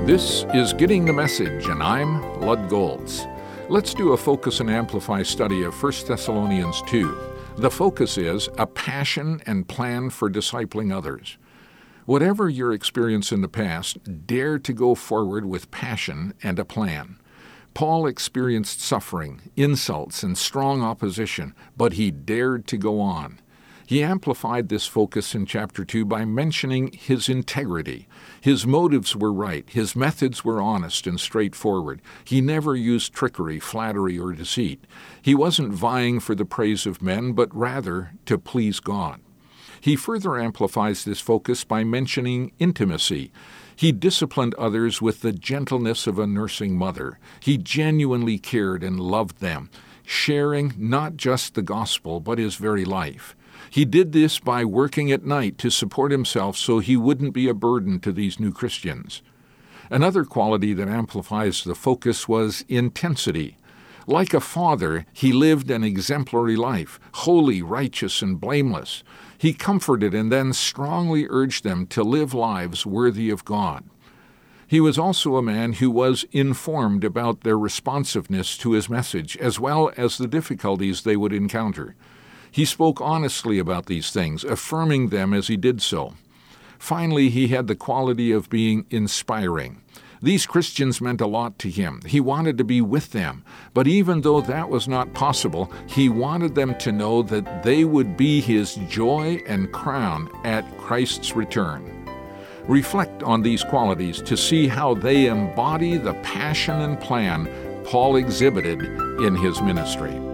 This is Getting the Message, and I'm Lud Golds. Let's do a Focus and Amplify study of 1 Thessalonians 2. The focus is a passion and plan for discipling others. Whatever your experience in the past, dare to go forward with passion and a plan. Paul experienced suffering, insults, and strong opposition, but he dared to go on. He amplified this focus in chapter 2 by mentioning his integrity. His motives were right. His methods were honest and straightforward. He never used trickery, flattery, or deceit. He wasn't vying for the praise of men, but rather to please God. He further amplifies this focus by mentioning intimacy. He disciplined others with the gentleness of a nursing mother. He genuinely cared and loved them, sharing not just the gospel, but his very life. He did this by working at night to support himself so he wouldn't be a burden to these new Christians. Another quality that amplifies the focus was intensity. Like a father, he lived an exemplary life, holy, righteous, and blameless. He comforted and then strongly urged them to live lives worthy of God. He was also a man who was informed about their responsiveness to his message, as well as the difficulties they would encounter. He spoke honestly about these things, affirming them as he did so. Finally, he had the quality of being inspiring. These Christians meant a lot to him. He wanted to be with them, but even though that was not possible, he wanted them to know that they would be his joy and crown at Christ's return. Reflect on these qualities to see how they embody the passion and plan Paul exhibited in his ministry.